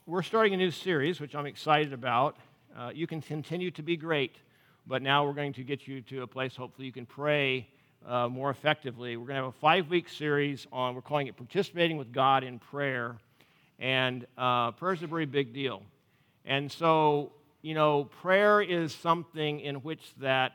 we're starting a new series, which I'm excited about. You can continue to be great, but now we're going to get you to a place, hopefully, you can pray more effectively. We're going to have a 5-week series on, we're calling it Participating with God in Prayer. And prayer is a very big deal. And so, prayer is something in which that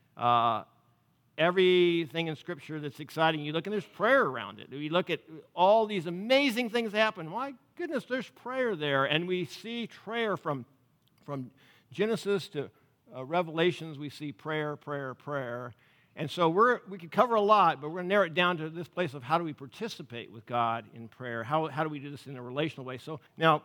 everything in Scripture that's exciting, you look and there's prayer around it. We look at all these amazing things happen. My goodness, there's prayer there. And we see prayer from Genesis to Revelations. We see prayer. And so we could cover a lot, but we're going to narrow it down to this place of how do we participate with God in prayer? How do we do this in a relational way? So now,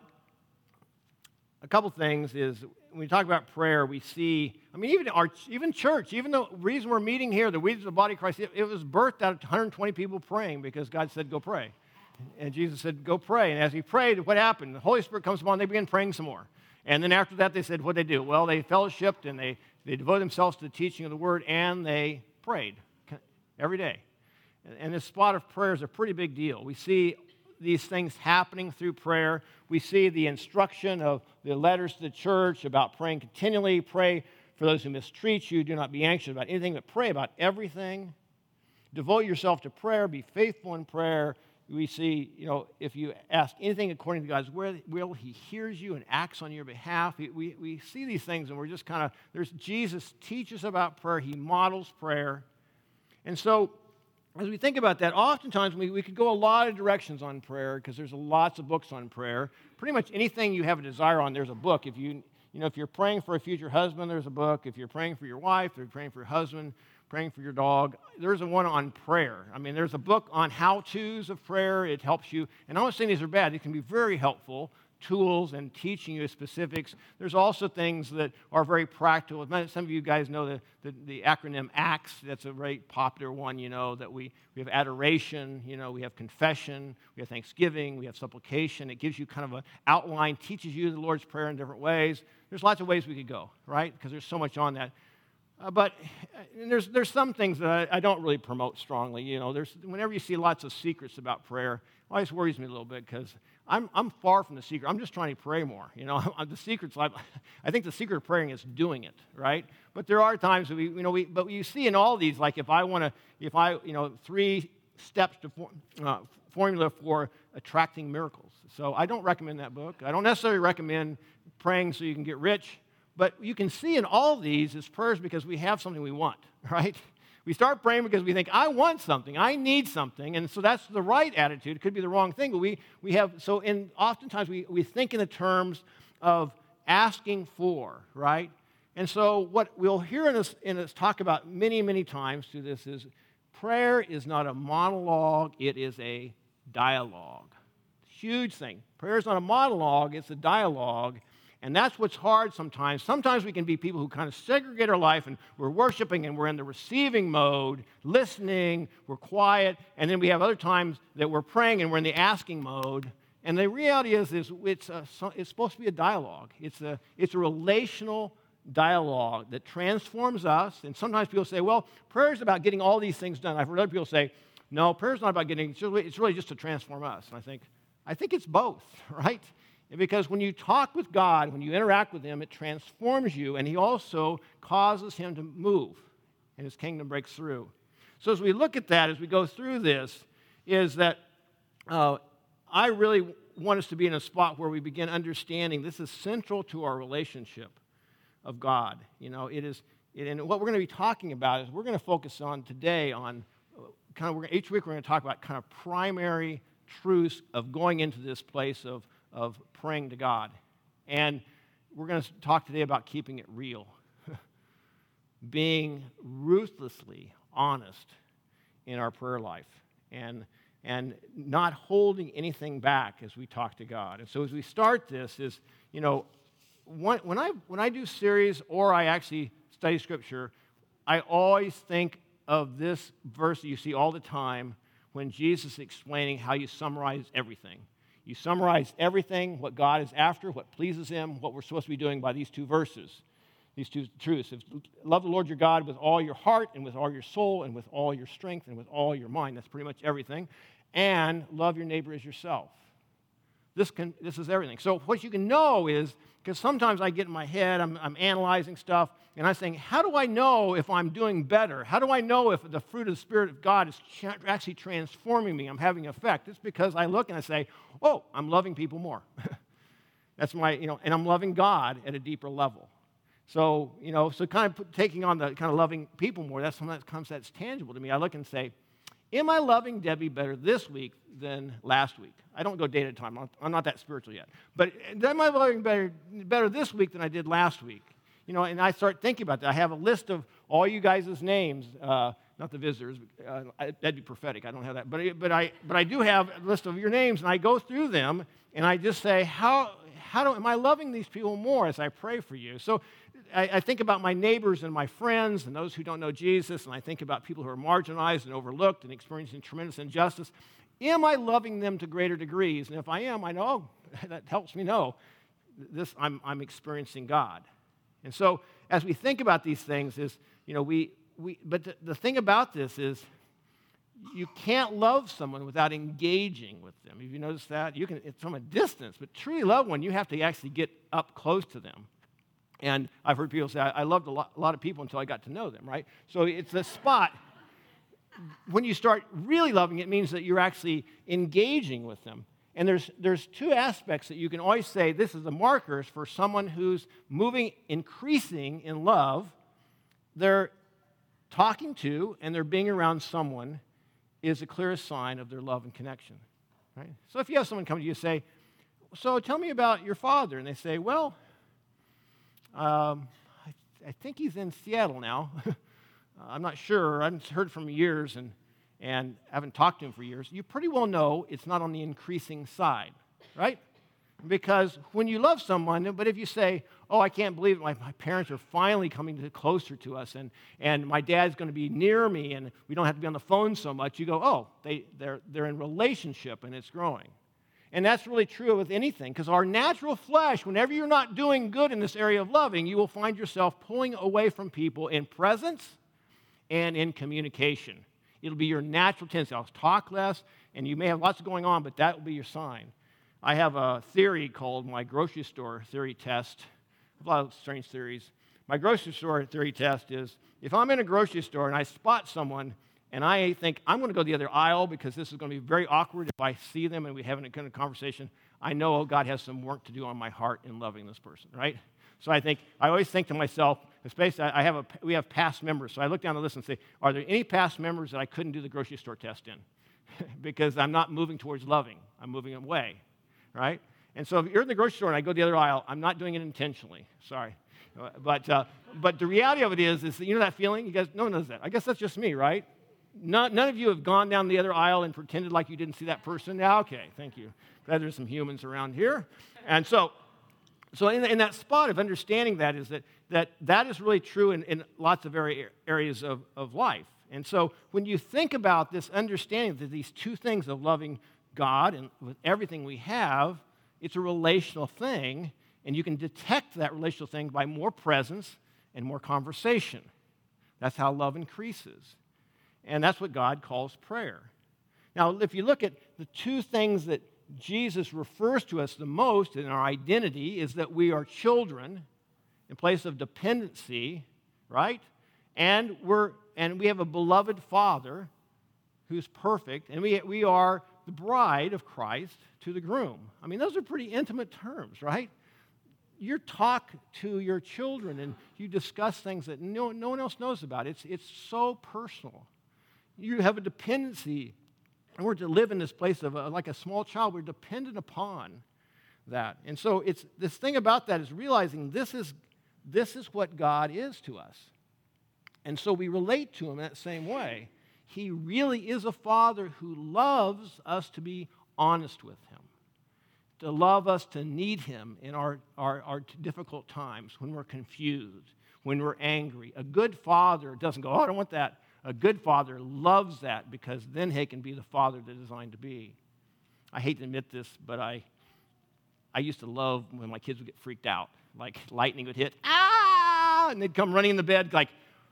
a couple things is when we talk about prayer, we see, even church, even the reason we're meeting here, the reason the body of Christ, it was birthed out of 120 people praying because God said, go pray. And Jesus said, go pray. And as he prayed, what happened? The Holy Spirit comes upon, they began praying some more. And then after that, they said, what did they do? Well, they fellowshiped and they devoted themselves to the teaching of the word and they prayed every day. And this spot of prayer is a pretty big deal. We see these things happening through prayer. We see the instruction of the letters to the church about praying continually. Pray for those who mistreat you. Do not be anxious about anything, but pray about everything. Devote yourself to prayer. Be faithful in prayer. We see, if you ask anything according to God's will, he hears you and acts on your behalf. We see these things and we're just there's Jesus teaches about prayer. He models prayer. And so, as we think about that, oftentimes we could go a lot of directions on prayer because there's lots of books on prayer. Pretty much anything you have a desire on, there's a book. If if you're praying for a future husband, there's a book. If you're praying for your wife, if you're praying for your husband, praying for your dog, there's one on prayer. There's a book on how-tos of prayer. It helps you. And I'm not saying these are bad. It can be very helpful, tools and teaching you specifics. There's also things that are very practical. Some of you guys know the acronym ACTS. That's a very popular one, that we have adoration, we have confession, we have thanksgiving, we have supplication. It gives you kind of an outline, teaches you the Lord's Prayer in different ways. There's lots of ways we could go, right? Because there's so much on that. But there's some things that I don't really promote strongly. Whenever you see lots of secrets about prayer, it always worries me a little bit because I'm far from the secret. I'm just trying to pray more. The secret's I think the secret of praying is doing it, right? But there are times that but you see in all these, like if I 3 steps to formula for attracting miracles. So I don't recommend that book. I don't necessarily recommend praying so you can get rich. But you can see in all these is prayers because we have something we want, right? We start praying because we think, I want something, I need something, and so that's the right attitude. It could be the wrong thing, but oftentimes we think in the terms of asking for, right? And so what we'll hear in this talk about many, many times through this is prayer is not a monologue, it is a dialogue. Huge thing. Prayer is not a monologue, it's a dialogue. And that's what's hard sometimes. Sometimes we can be people who kind of segregate our life and we're worshiping and we're in the receiving mode, listening, we're quiet, and then we have other times that we're praying and we're in the asking mode. And the reality is it's supposed to be a dialogue. It's a relational dialogue that transforms us. And sometimes people say, well, prayer is about getting all these things done. I've heard other people say, no, prayer is not about getting, it's really just to transform us. And I think it's both, right? Because when you talk with God, when you interact with him, it transforms you, and he also causes him to move, and his kingdom breaks through. So as we look at that, as we go through this, is that I really want us to be in a spot where we begin understanding this is central to our relationship of God. And what we're going to be talking about is we're going to focus on today on each week we're going to talk about kind of primary truths of going into this place of praying to God. And we're going to talk today about keeping it real, being ruthlessly honest in our prayer life, and not holding anything back as we talk to God. And so as we start this when I do series or I actually study Scripture, I always think of this verse that you see all the time when Jesus is explaining how you summarize everything. You summarize everything, what God is after, what pleases him, what we're supposed to be doing by these 2 verses, these 2 truths. Love the Lord your God with all your heart and with all your soul and with all your strength and with all your mind. That's pretty much everything. And love your neighbor as yourself. This is everything. So what you can know is, because sometimes I get in my head, I'm analyzing stuff, and I'm saying, how do I know if I'm doing better? How do I know if the fruit of the Spirit of God is actually transforming me? I'm having effect. It's because I look and I say, oh, I'm loving people more. That's my, and I'm loving God at a deeper level. So, so kind of taking on the kind of loving people more, that's something that's tangible to me. I look and say, am I loving Debbie better this week than last week? I don't go day at a time. I'm not that spiritual yet. But am I loving better this week than I did last week? And I start thinking about that. I have a list of all you guys' names, not the visitors. That'd be prophetic. I don't have that. But I do have a list of your names, and I go through them, and I just say, am I loving these people more as I pray for you? So I think about my neighbors and my friends and those who don't know Jesus, and I think about people who are marginalized and overlooked and experiencing tremendous injustice. Am I loving them to greater degrees? And if I am, I know, that helps me know this. I'm experiencing God. And so as we think about these things, but the thing about this is you can't love someone without engaging with them. Have you noticed that? You can, it's from a distance, but truly love one, you have to actually get up close to them. And I've heard people say, I loved a lot of people until I got to know them, right? So it's a spot. When you start really loving, it means that you're actually engaging with them. And there's two aspects that you can always say, this is the markers for someone who's increasing in love. They're talking to and they're being around someone is the clearest sign of their love and connection, right? So if you have someone come to you and say, so tell me about your father. And they say, well, I think he's in Seattle now. I'm not sure. I haven't heard from him years and haven't talked to him for years. You pretty well know it's not on the increasing side, right? Because when you love someone, but if you say, oh, I can't believe it, my parents are finally coming closer to us, and my dad's going to be near me, and we don't have to be on the phone so much, you go, oh, they're in relationship, and it's growing. And that's really true with anything, because our natural flesh, whenever you're not doing good in this area of loving, you will find yourself pulling away from people in presence and in communication. It'll be your natural tendency. I'll talk less, and you may have lots going on, but that will be your sign. I have a theory called my grocery store theory test. A lot of strange theories. My grocery store theory test is, if I'm in a grocery store and I spot someone and I think I'm going to go the other aisle because this is going to be very awkward if I see them and we have a kind of conversation, I know God has some work to do on my heart in loving this person, right? So I always think to myself, especially we have past members, so I look down the list and say, are there any past members that I couldn't do the grocery store test in? Because I'm not moving towards loving, I'm moving away, right? And so if you're in the grocery store and I go the other aisle, I'm not doing it intentionally, sorry. But the reality of it is that, you know that feeling? You guys, no one knows that. I guess that's just me, right? None of you have gone down the other aisle and pretended like you didn't see that person. Yeah, okay, thank you. Glad there's some humans around here. And so in that spot of understanding that is that is really true in lots of areas of life. And so when you think about this understanding that these two things of loving God and with everything we have, it's a relational thing, and you can detect that relational thing by more presence and more conversation. That's how love increases. And that's what God calls prayer. Now, if you look at the two things that Jesus refers to us the most in our identity is that we are children in place of dependency, right? And we have a beloved Father who's perfect, and we are the bride of Christ to the groom. I mean, those are pretty intimate terms, right? You talk to your children and you discuss things that no one else knows about. It's so personal. You have a dependency, and we're to live in this place of like a small child. We're dependent upon that. And so it's this thing about that is realizing this is what God is to us. And so we relate to him in that same way. He really is a Father who loves us to be honest with him, to love us, to need him in our difficult times, when we're confused, when we're angry. A good father doesn't go, oh, I don't want that. A good father loves that because then he can be the father they're designed to be. I hate to admit this, but I used to love when my kids would get freaked out, like lightning would hit, and they'd come running in the bed like,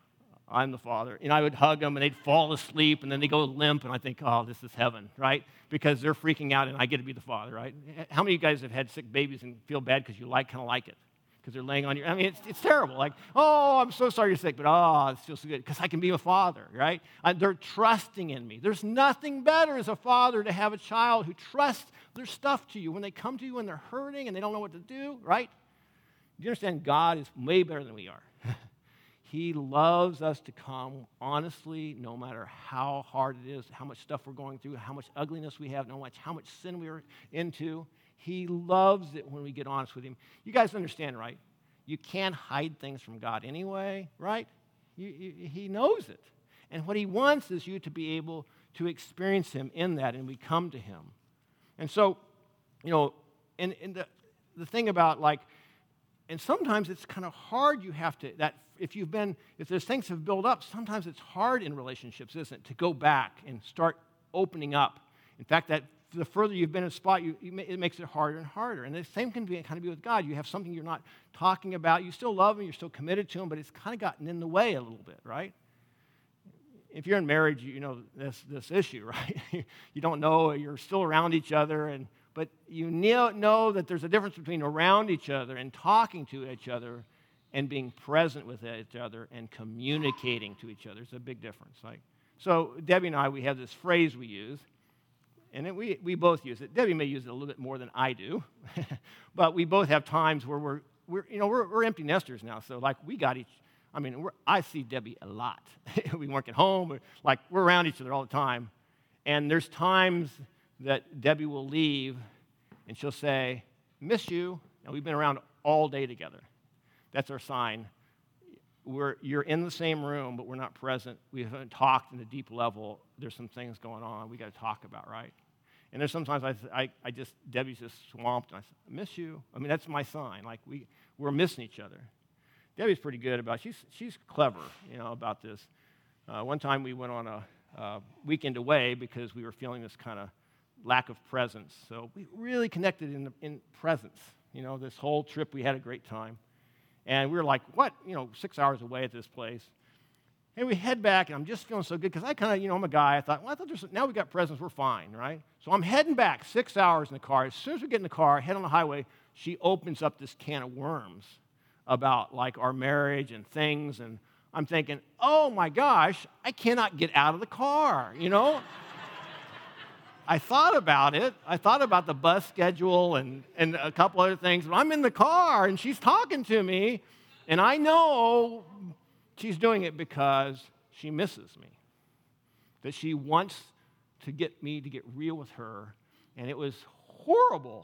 I'm the Father. And I would hug them, and they'd fall asleep, and then they go limp, and I think, oh, this is heaven, right? Because they're freaking out, and I get to be the Father, right? How many of you guys have had sick babies and feel bad because you kind of like it? Because they're laying on you. I mean, it's terrible. Like, oh, I'm so sorry you're sick, but it feels so good because I can be a father, right? They're trusting in me. There's nothing better as a father to have a child who trusts their stuff to you when they come to you and they're hurting and they don't know what to do, right? Do you understand? God is way better than we are. He loves us to come honestly, no matter how hard it is, how much stuff we're going through, how much ugliness we have, how much sin we are into. He loves it when we get honest with him. You guys understand, right? You can't hide things from God anyway, right? He knows it. And what he wants is you to be able to experience him in that, and we come to him. And so, and the thing about and sometimes it's kind of hard. You have to, if there's things have built up, sometimes it's hard in relationships, isn't it, to go back and start opening up. In fact, that the further you've been in a spot, it makes it harder and harder. And the same can be with God. You have something you're not talking about. You still love him, you're still committed to him, but it's kind of gotten in the way a little bit, right? If you're in marriage, you know this issue, right? You don't know, you're still around each other, but you know that there's a difference between around each other and talking to each other and being present with each other and communicating to each other. There's a big difference. So Debbie and I, we have this phrase we use, and we both use it. Debbie may use it a little bit more than I do, but we both have times where we're empty nesters now. So we got each. I see Debbie a lot. We work at home, we're around each other all the time, and there's times that Debbie will leave, and she'll say, "Miss you," and we've been around all day together. That's our sign. You're in the same room, but we're not present. We haven't talked in a deep level. There's some things going on we got to talk about, right? And there's sometimes Debbie's just swamped, and I say, "I miss you." That's my sign. We're missing each other. Debbie's pretty good about it. She's clever, about this. One time we went on a weekend away because we were feeling this kind of lack of presence. So we really connected in presence. This whole trip we had a great time. And we were 6 hours away at this place. And we head back, and I'm just feeling so good because I kind of, I'm a guy. I thought now we got presence, we're fine, right? So I'm heading back 6 hours in the car. As soon as we get in the car, head on the highway, she opens up this can of worms about our marriage and things. And I'm thinking, oh my gosh, I cannot get out of the car, I thought about it. I thought about the bus schedule and a couple other things. But I'm in the car, and she's talking to me, and I know she's doing it because she misses me, that she wants to get me to get real with her, and it was horrible.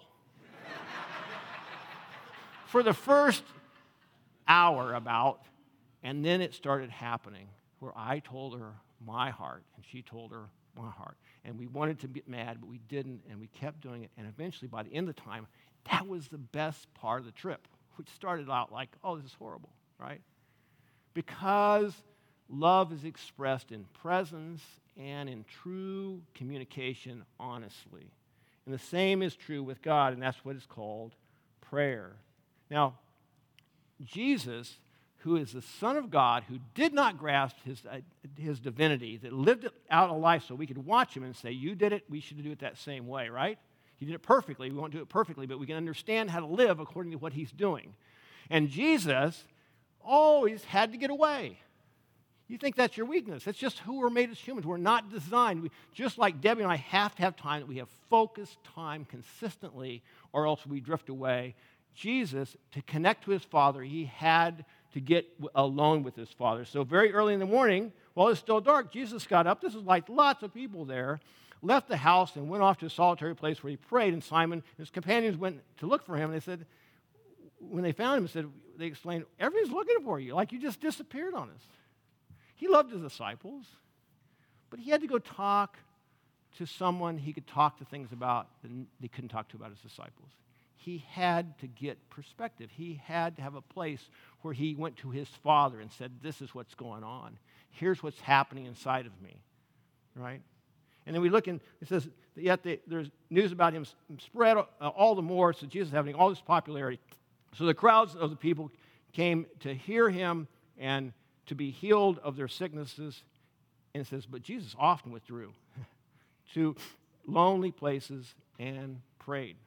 For the first hour and then it started happening where I told her my heart, and she told her my heart. And we wanted to get mad, but we didn't, and we kept doing it. And eventually, by the end of the time, that was the best part of the trip, which started out oh, this is horrible, right? Because love is expressed in presence and in true communication honestly. And the same is true with God, and that's what is called prayer. Now, Jesus, who is the Son of God, who did not grasp his divinity, that lived out a life so we could watch him and say, you did it, we should do it that same way, right? He did it perfectly. We won't do it perfectly, but we can understand how to live according to what he's doing. And Jesus always had to get away. You think that's your weakness. That's just who we're made as humans. We're not designed. Just like Debbie and I have to have time, that we have focused time consistently, or else we drift away. Jesus, to connect to his Father, he had to get alone with his Father. So very early in the morning, while it's still dark, Jesus got up. This is lots of people there, left the house and went off to a solitary place where he prayed. And Simon and his companions went to look for him. And they said, when they found him, they explained, everybody's looking for you. You just disappeared on us. He loved his disciples, but he had to go talk to someone he could talk to things about that he couldn't talk to about his disciples. He had to get perspective. He had to have a place where he went to his Father and said, this is what's going on. Here's what's happening inside of me, right? And then we look and it says, yet there's news about him spread all the more, so Jesus is having all this popularity. So the crowds of the people came to hear him and to be healed of their sicknesses. And it says, but Jesus often withdrew to lonely places and prayed.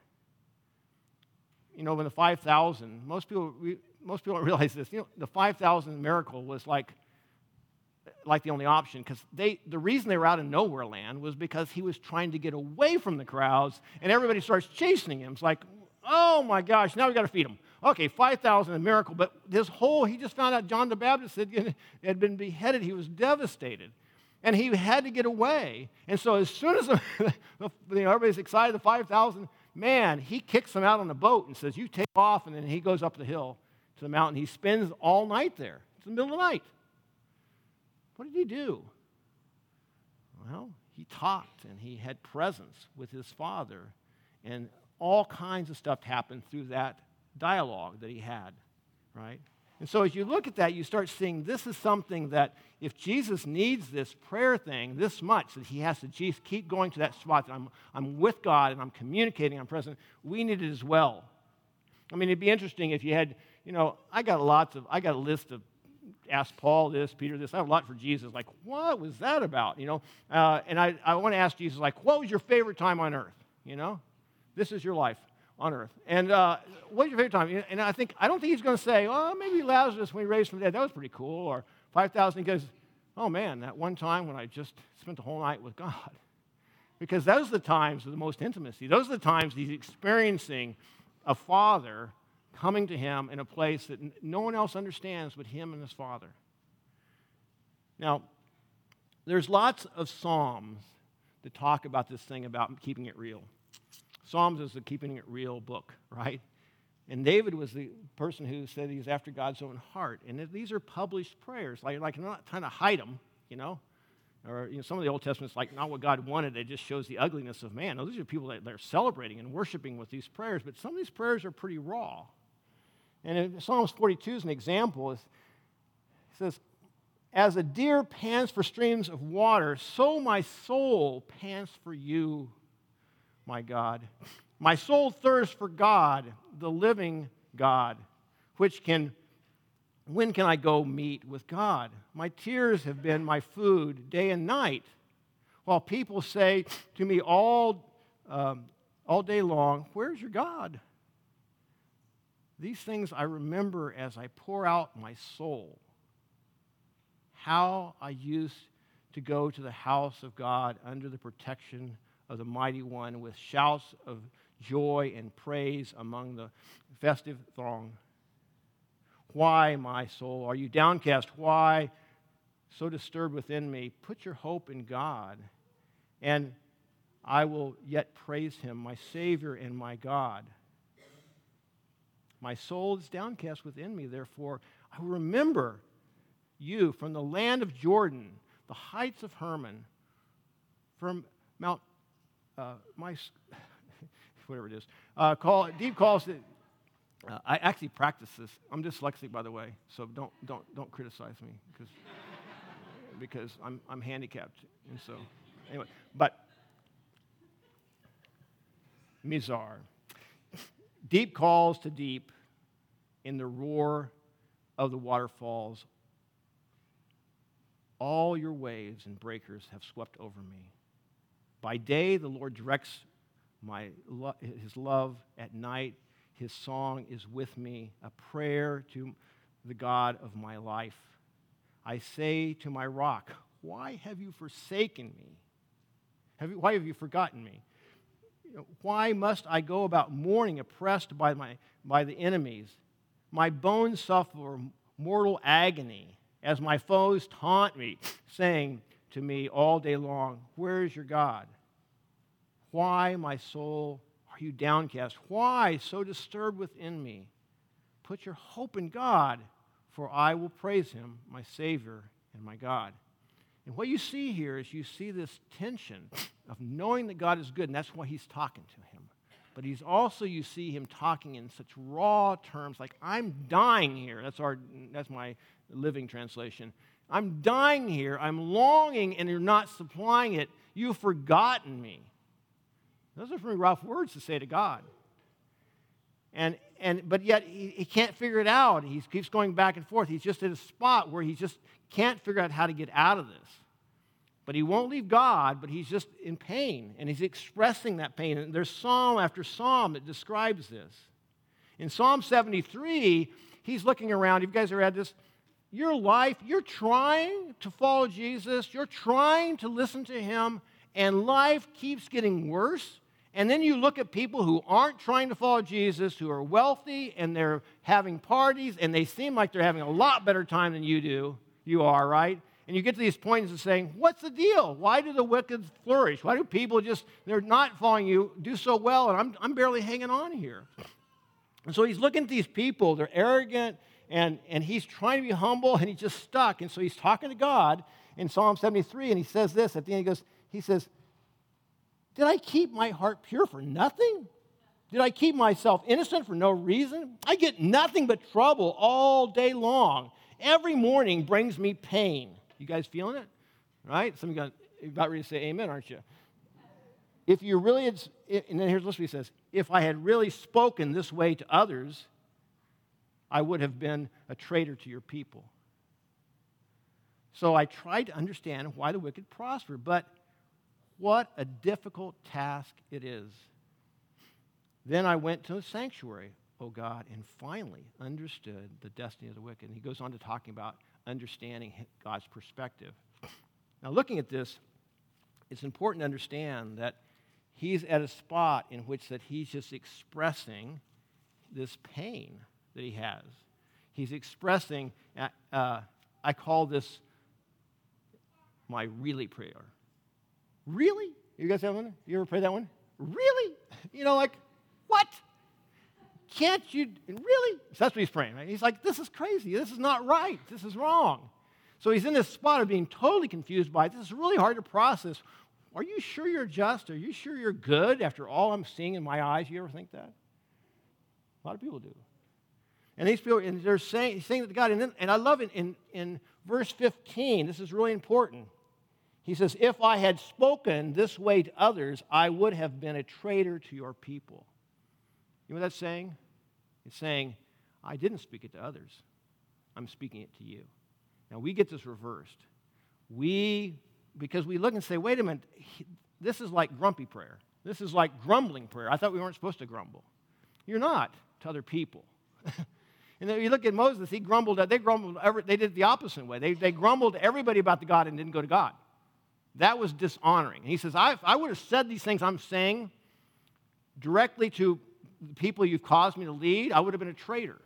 You know, when the 5,000, most people don't realize this. You know, the 5,000 miracle was like the only option, because the reason they were out in nowhere land was because he was trying to get away from the crowds, and everybody starts chasing him. It's like, oh my gosh, now we got to feed them. Okay, 5,000 a miracle, but he just found out John the Baptist had been beheaded. He was devastated, and he had to get away. And so as soon as everybody's excited, the 5,000, man, he kicks them out on a boat and says, you take off, and then he goes up the hill to the mountain. He spends all night there. It's the middle of the night. What did he do? Well, he talked, and he had presence with his Father, and all kinds of stuff happened through that dialogue that he had, right? And so as you look at that, you start seeing this is something that if Jesus needs this prayer thing this much, that he has to keep going to that spot that I'm with God and I'm communicating, I'm present, we need it as well. I mean, it'd be interesting if you had, I got a list of ask Paul this, Peter this. I have a lot for Jesus. Like, what was that about? And I want to ask Jesus, like, what was your favorite time on earth? This is your life on earth. And what was your favorite time? And I don't think he's going to say, oh, maybe Lazarus when he raised from the dead. That was pretty cool. Or 5,000. He goes, oh man, that one time when I just spent the whole night with God. Because those are the times of the most intimacy. Those are the times he's experiencing a Father coming to him in a place that no one else understands but him and his Father. Now, there's lots of Psalms that talk about this thing about keeping it real. Psalms is the keeping it real book, right? And David was the person who said he's after God's own heart. And these are published prayers. Like I'm not trying to hide them, Or some of the Old Testament's like not what God wanted. It just shows the ugliness of man. Now, these are people that they're celebrating and worshiping with these prayers. But some of these prayers are pretty raw. And in Psalms 42 is an example. It says, as a deer pants for streams of water, so my soul pants for you, my God. My soul thirsts for God, the living God, when can I go meet with God? My tears have been my food day and night, while people say to me all day long, where's your God? These things I remember as I pour out my soul. How I used to go to the house of God under the protection of the Mighty One with shouts of joy and praise among the festive throng. Why, my soul, are you downcast? Why so disturbed within me? Put your hope in God, and I will yet praise him, my Savior and my God. My soul is downcast within me, therefore I will remember you from the land of Jordan, the heights of Hermon, from Mount, whatever it is, deep calls. I actually practice this. I'm dyslexic, by the way, so don't criticize me because I'm handicapped, and so anyway. But Mizar. Deep calls to deep in the roar of the waterfalls. All your waves and breakers have swept over me. By day, the Lord directs his love. At night, his song is with me, a prayer to the God of my life. I say to my rock, why have you forsaken me? Why have you forgotten me? Why must I go about mourning, oppressed by the enemies? My bones suffer mortal agony as my foes taunt me, saying to me all day long, where is your God? Why, my soul, are you downcast? Why so disturbed within me? Put your hope in God, for I will praise him, my Savior and my God. And what you see here is you see this tension of knowing that God is good, and that's why he's talking to him. But he's also, you see him talking in such raw terms, like, I'm dying here. That's my living translation. I'm dying here. I'm longing, and you're not supplying it. You've forgotten me. Those are pretty rough words to say to God. But yet he can't figure it out. He keeps going back and forth. He's just at a spot where he just can't figure out how to get out of this. But he won't leave God, but he's just in pain, and he's expressing that pain. And there's psalm after psalm that describes this. In Psalm 73, he's looking around. You guys ever had this? Your life, you're trying to follow Jesus, you're trying to listen to him, and life keeps getting worse. And then you look at people who aren't trying to follow Jesus, who are wealthy, and they're having parties, and they seem like they're having a lot better time than you are, right? And you get to these points of saying, what's the deal? Why do the wicked flourish? Why do people they're not following you, do so well, and I'm barely hanging on here? And so he's looking at these people, they're arrogant, and he's trying to be humble, and he's just stuck. And so he's talking to God in Psalm 73, and he says this at the end. He says, did I keep my heart pure for nothing? Did I keep myself innocent for no reason? I get nothing but trouble all day long. Every morning brings me pain. You guys feeling it? Right? Some of you are about ready to say amen, aren't you? If you really, and then here's what he says, if I had really spoken this way to others, I would have been a traitor to your people. So I tried to understand why the wicked prosper, but what a difficult task it is. Then I went to the sanctuary, O God, and finally understood the destiny of the wicked. And he goes on to talking about understanding God's perspective. Now, looking at this, it's important to understand that he's at a spot in which that he's just expressing this pain that he has. He's expressing, I call this my really prayer. Really? You guys have one? You ever pray that one? Really? Like, what? Can't you, really? So that's what he's praying, right? He's like, this is crazy. This is not right. This is wrong. So he's in this spot of being totally confused by it. This is really hard to process. Are you sure you're just? Are you sure you're good after all I'm seeing in my eyes? You ever think that? A lot of people do. And these people, and they're saying that to God. And I love it in verse 15. This is really important. He says, if I had spoken this way to others, I would have been a traitor to your people. You know what that's saying? It's saying, I didn't speak it to others. I'm speaking it to you. Now, we get this reversed. Because we look and say, wait a minute, this is like grumpy prayer. This is like grumbling prayer. I thought we weren't supposed to grumble. You're not to other people. And then you look at Moses, they did it the opposite way. They grumbled to everybody about the God and didn't go to God. That was dishonoring. And he says, I would have said these things I'm saying directly to the people you've caused me to lead, I would have been a traitor.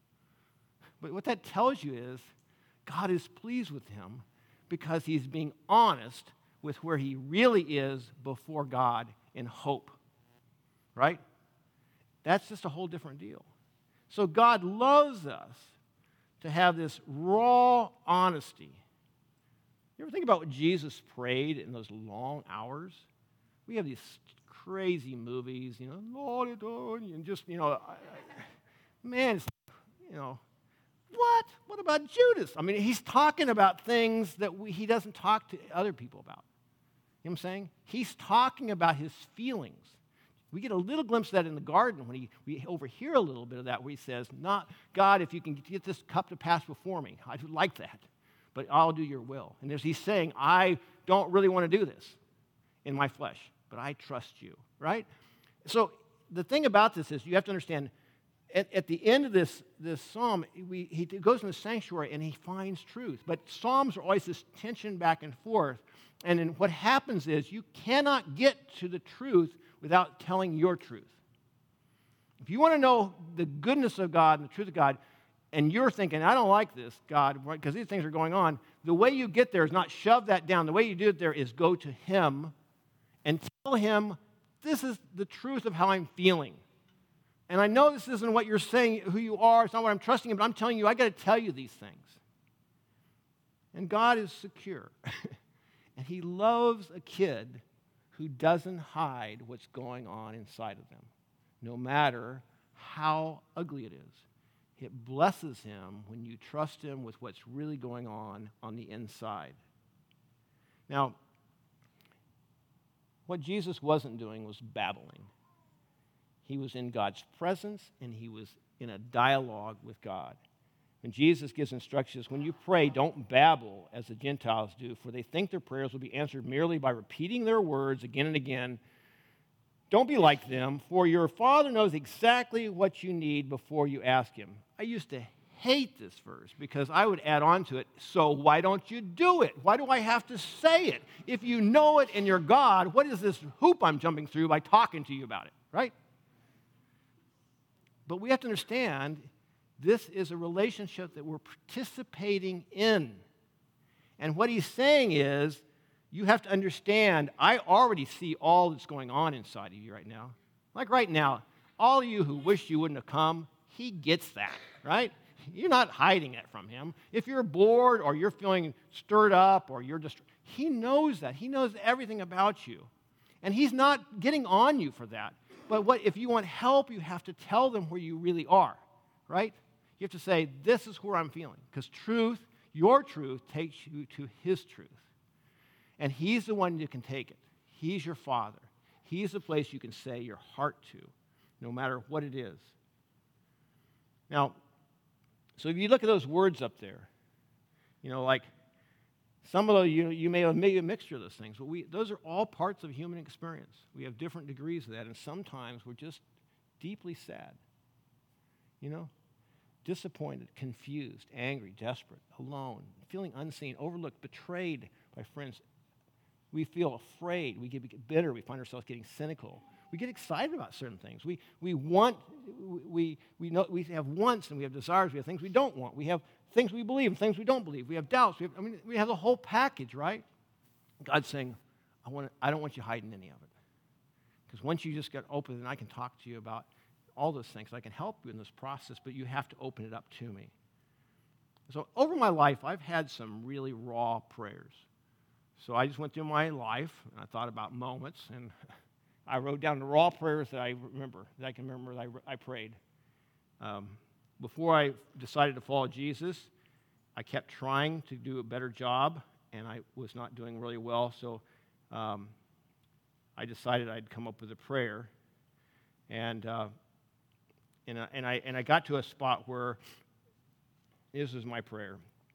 But what that tells you is God is pleased with him because he's being honest with where he really is before God in hope. Right? That's just a whole different deal. So God loves us to have this raw honesty. You ever think about what Jesus prayed in those long hours? We have these crazy movies, Lord, and just, man, it's, what? What about Judas? I mean, he's talking about things that he doesn't talk to other people about. You know what I'm saying? He's talking about his feelings. We get a little glimpse of that in the garden when we overhear a little bit of that where he says, not, God, if you can get this cup to pass before me, I would like that, but I'll do your will. And he's saying, I don't really want to do this in my flesh, but I trust you, right? So the thing about this is you have to understand, at the end of this psalm, he goes in the sanctuary and he finds truth. But psalms are always this tension back and forth. And then what happens is you cannot get to the truth without telling your truth. If you want to know the goodness of God and the truth of God, and you're thinking, I don't like this, God, because these things are going on, the way you get there is not shove that down. The way you do it there is go to him and tell him, this is the truth of how I'm feeling. And I know this isn't what you're saying, who you are, it's not what I'm trusting in, but I'm telling you, I got to tell you these things. And God is secure. And he loves a kid who doesn't hide what's going on inside of them, no matter how ugly it is. It blesses him when you trust him with what's really going on the inside. Now, what Jesus wasn't doing was babbling. He was in God's presence, and he was in a dialogue with God. When Jesus gives instructions, when you pray, don't babble as the Gentiles do, for they think their prayers will be answered merely by repeating their words again and again. Don't be like them, for your Father knows exactly what you need before you ask him. I used to hate this verse because I would add on to it, so why don't you do it? Why do I have to say it? If you know it and you're God, what is this hoop I'm jumping through by talking to you about it, right? But we have to understand this is a relationship that we're participating in. And what he's saying is, you have to understand, I already see all that's going on inside of you right now. Like right now, all of you who wish you wouldn't have come, he gets that, right? You're not hiding it from him. If you're bored or you're feeling stirred up or you're just, he knows that. He knows everything about you. And he's not getting on you for that. But if you want help, you have to tell them where you really are, right? You have to say, this is where I'm feeling. Because truth, your truth, takes you to his truth. And he's the one who can take it. He's your Father. He's the place you can say your heart to, no matter what it is. Now, so if you look at those words up there, like some of those, you may have made a mixture of those things, but those are all parts of human experience. We have different degrees of that, and sometimes we're just deeply sad, disappointed, confused, angry, desperate, alone, feeling unseen, overlooked, betrayed by friends. We feel afraid. We get bitter. We find ourselves getting cynical. We get excited about certain things. We have wants and we have desires. We have things we don't want. We have things we believe and things we don't believe. We have doubts. We have the whole package, right? God's saying, I don't want you hiding any of it. Because once you just get open, then I can talk to you about all those things. I can help you in this process, but you have to open it up to me. So over my life, I've had some really raw prayers. So I just went through my life, and I thought about moments, and I wrote down the raw prayers that I can remember that I prayed. Before I decided to follow Jesus, I kept trying to do a better job, and I was not doing really well, so I decided I'd come up with a prayer. And I got to a spot where this is my prayer.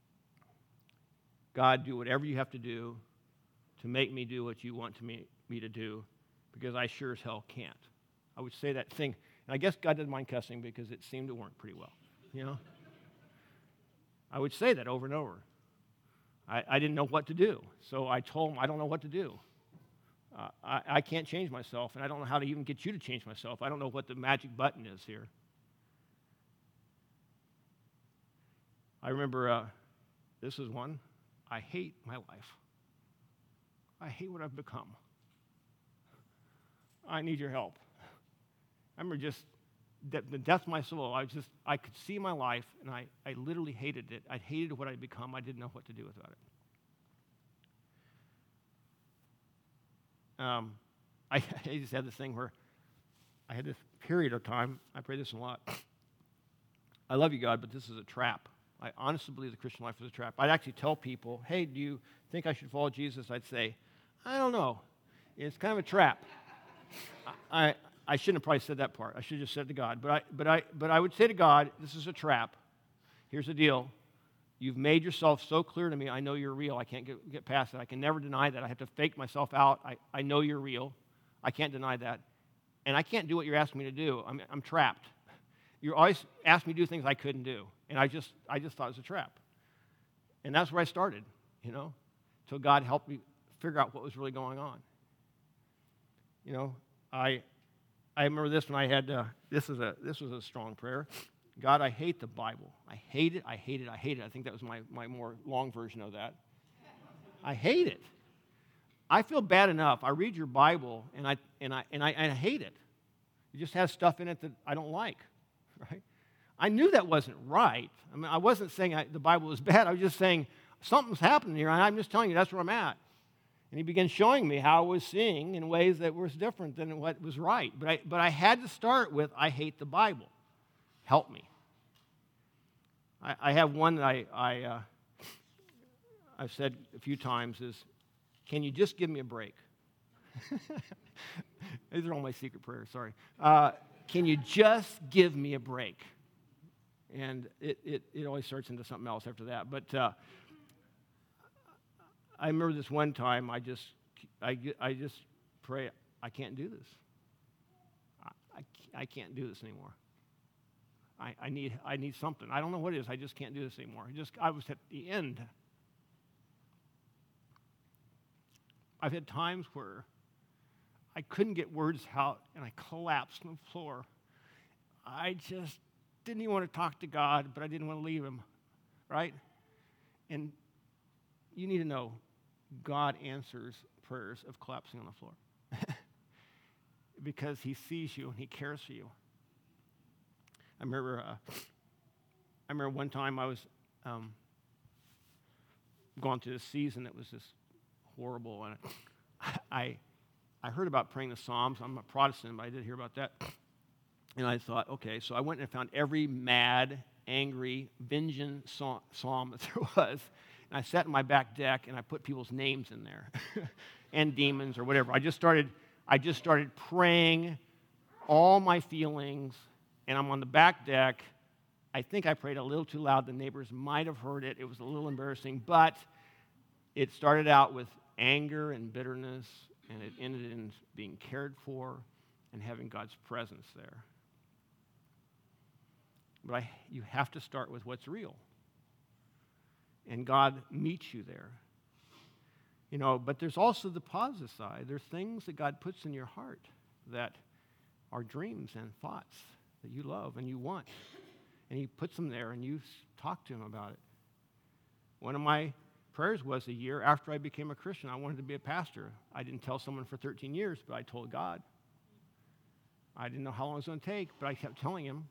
God, do whatever you have to do to make me do what you want me to do, because I sure as hell can't. I would say that thing, and I guess God didn't mind cussing because it seemed to work pretty well, I would say that over and over. I didn't know what to do, so I told him, I don't know what to do. I can't change myself, and I don't know how to even get you to change myself. I don't know what the magic button is here. I remember this is one. I hate my life. I hate what I've become. I need your help. I remember just the depth of my soul. I could see my life, and I literally hated it. I hated what I'd become. I didn't know what to do about it. I just had this thing where I had this period of time. I pray this a lot. I love you, God, but this is a trap. I honestly believe the Christian life is a trap. I'd actually tell people, hey, do you think I should follow Jesus? I'd say, I don't know. It's kind of a trap. I shouldn't have probably said that part. I should have just said to God. But I would say to God, this is a trap. Here's the deal. You've made yourself so clear to me. I know you're real. I can't get past it. I can never deny that. I have to fake myself out. I know you're real. I can't deny that. And I can't do what you're asking me to do. I'm trapped. You're always asking me to do things I couldn't do. And I just thought it was a trap. And that's where I started, until God helped me figure out what was really going on. I remember this when I had, this was a strong prayer. God, I hate the Bible. I hate it, I hate it, I hate it. I think that was my more long version of that. I hate it. I feel bad enough. I read your Bible, and I hate it. It just has stuff in it that I don't like, right? I knew that wasn't right. I wasn't saying the Bible was bad. I was just saying something's happening here, and I'm just telling you that's where I'm at. And he began showing me how I was seeing in ways that was different than what was right. But I had to start with, I hate the Bible. Help me. I have one that I've said a few times is, can you just give me a break? These are all my secret prayers, sorry. Can you just give me a break? And it always starts into something else after that. But I remember this one time, I just pray, I can't do this. I can't do this anymore. I need something. I don't know what it is. I just can't do this anymore. I was at the end. I've had times where I couldn't get words out, and I collapsed on the floor. I just didn't even want to talk to God, but I didn't want to leave him, right? And you need to know, God answers prayers of collapsing on the floor because he sees you and he cares for you. I remember one time I was going through this season that was just horrible, and I heard about praying the Psalms. I'm a Protestant, but I did hear about that. And I thought, okay, so I went and found every mad, angry, vengeance psalm that there was. And I sat in my back deck and I put people's names in there and demons or whatever. I just started praying all my feelings, and I'm on the back deck. I think I prayed a little too loud. The neighbors might have heard it. It was a little embarrassing, but it started out with anger and bitterness, and it ended in being cared for and having God's presence there. But you have to start with what's real. And God meets you there. But there's also the positive side. There's things that God puts in your heart that are dreams and thoughts that you love and you want. And he puts them there, and you talk to him about it. One of my prayers was a year after I became a Christian, I wanted to be a pastor. I didn't tell someone for 13 years, but I told God. I didn't know how long it was going to take, but I kept telling him.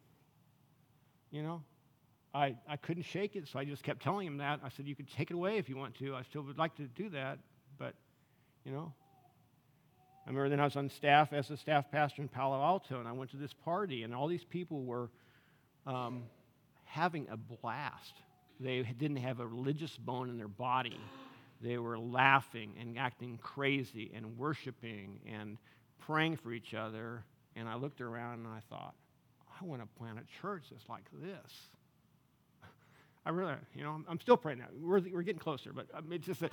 I couldn't shake it, so I just kept telling him that. I said, you could take it away if you want to. I still would like to do that, but, I remember then I was on staff as a staff pastor in Palo Alto, and I went to this party, and all these people were having a blast. They didn't have a religious bone in their body. They were laughing and acting crazy and worshiping and praying for each other, and I looked around and I thought, I want to plant a church that's like this. I really, I'm still praying now. We're getting closer, but it's just that,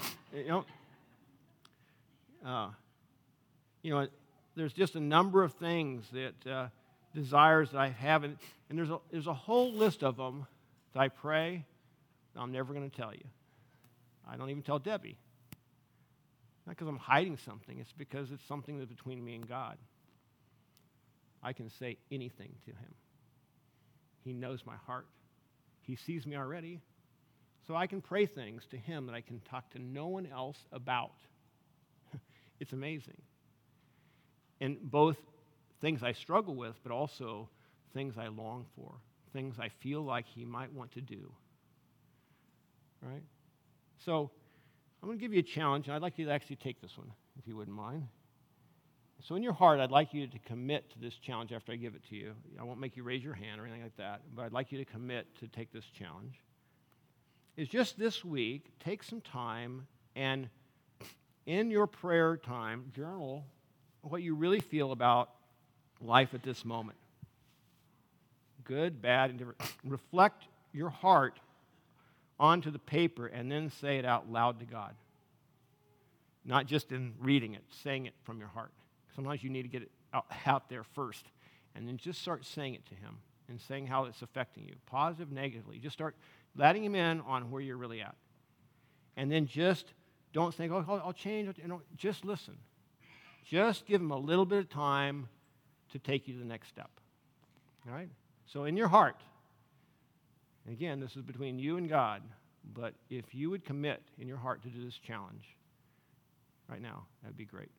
there's just a number of things that desires that I have, and there's a whole list of them that I pray that I'm never going to tell you. I don't even tell Debbie. Not because I'm hiding something. It's because it's something that's between me and God. I can say anything to him. He knows my heart. He sees me already. So I can pray things to him that I can talk to no one else about. It's amazing. And both things I struggle with, but also things I long for, things I feel like he might want to do. Right? So I'm going to give you a challenge, and I'd like you to actually take this one, if you wouldn't mind. So in your heart, I'd like you to commit to this challenge after I give it to you. I won't make you raise your hand or anything like that, but I'd like you to commit to take this challenge. It's just this week, take some time and in your prayer time, journal what you really feel about life at this moment. Good, bad, and different. Reflect your heart onto the paper and then say it out loud to God. Not just in reading it, saying it from your heart. Sometimes you need to get it out there first, and then just start saying it to him and saying how it's affecting you, positive, negatively. Just start letting him in on where you're really at. And then just don't think, oh, I'll change. Just listen. Just give him a little bit of time to take you to the next step. All right? So in your heart, and again, this is between you and God, but if you would commit in your heart to do this challenge right now, that would be great.